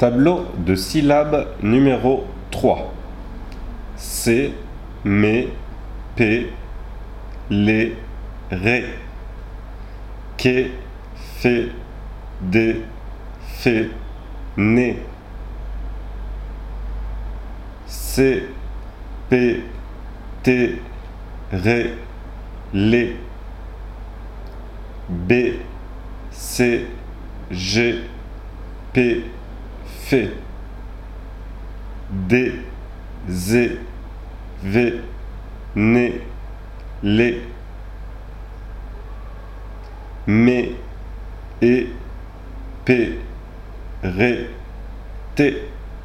Tableau de syllabes numéro 3. C, mé, P, lé, ré. Qué, fé, dé, fé, né. C, P, T, ré, lé. B, C, G, P, F. D, Z, V, N, Lé. M, E, P, R, T.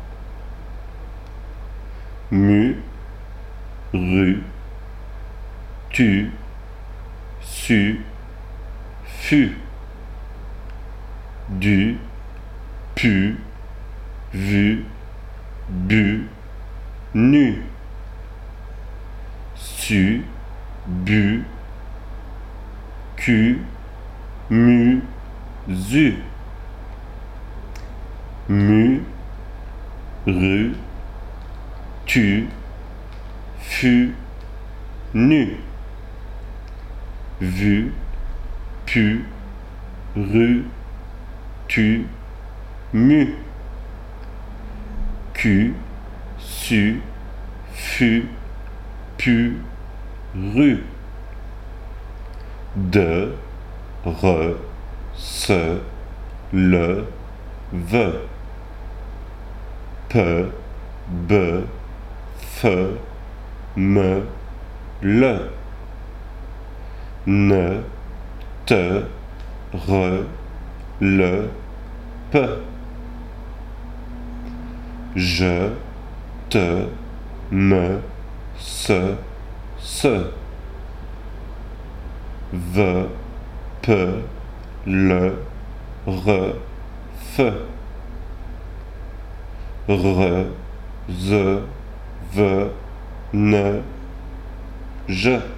Mu, Ru, Tu, Su, Fu. Du, Pu, Vu, Bu, Nu. Su, Bu, Cu, Mu, Zu. Mu, Ru, Tu, Fu, Nu. Vu, Pu, Ru, Tu, Mu. Cu, Su, Fu, Pu, Ru. De, Re, Se, Le, Ve. Pe, Be, Fe, Me, Le. Ne, Te, Re, Le, Pe. Je, Te, Me, Se, Se. Ve, Pe, Le, Re, Fe. Re, Ze, Ve, Ne, Je.